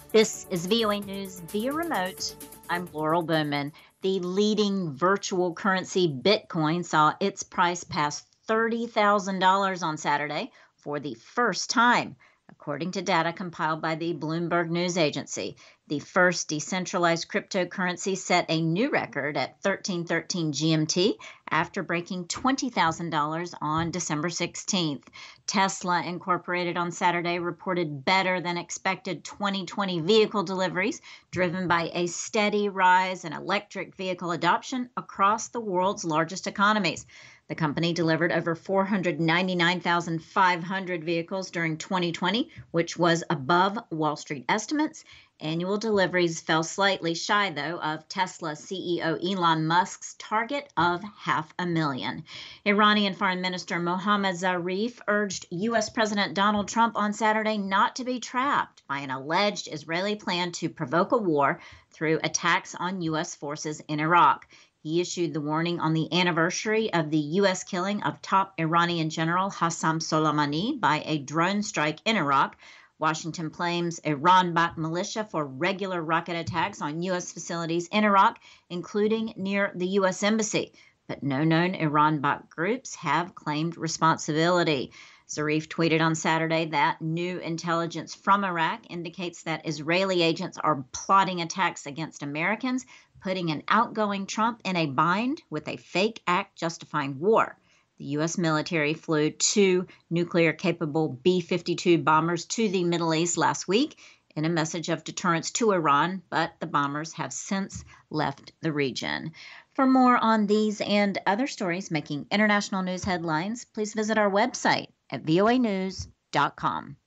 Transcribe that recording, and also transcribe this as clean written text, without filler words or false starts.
This is VOA News via remote. I'm Laurel Bowman. The leading virtual currency Bitcoin saw its price pass $30,000 on Saturday for the first time, according to data compiled by the Bloomberg News Agency. The first decentralized cryptocurrency set a new record at 1313 GMT after breaking $20,000 on December 16th. Tesla Incorporated on Saturday reported better than expected 2020 vehicle deliveries, driven by a steady rise in electric vehicle adoption across the world's largest economies. The company delivered over 499,500 vehicles during 2020, which was above Wall Street estimates. Annual deliveries fell slightly shy, though, of Tesla CEO Elon Musk's target of 500,000. Iranian Foreign Minister Mohammad Zarif urged U.S. President Donald Trump on Saturday not to be trapped by an alleged Israeli plan to provoke a war through attacks on U.S. forces in Iraq. He issued the warning on the anniversary of the U.S. killing of top Iranian General Qasem Soleimani by a drone strike in Iraq. Washington blames Iran-backed militia for regular rocket attacks on U.S. facilities in Iraq, including near the U.S. Embassy. But no known Iran-backed groups have claimed responsibility. Zarif tweeted on Saturday that new intelligence from Iraq indicates that Israeli agents are plotting attacks against Americans, putting an outgoing Trump in a bind with a fake act justifying war. The U.S. military flew two nuclear-capable B-52 bombers to the Middle East last week in a message of deterrence to Iran, but the bombers have since left the region. For more on these and other stories making international news headlines, please visit our website at voanews.com.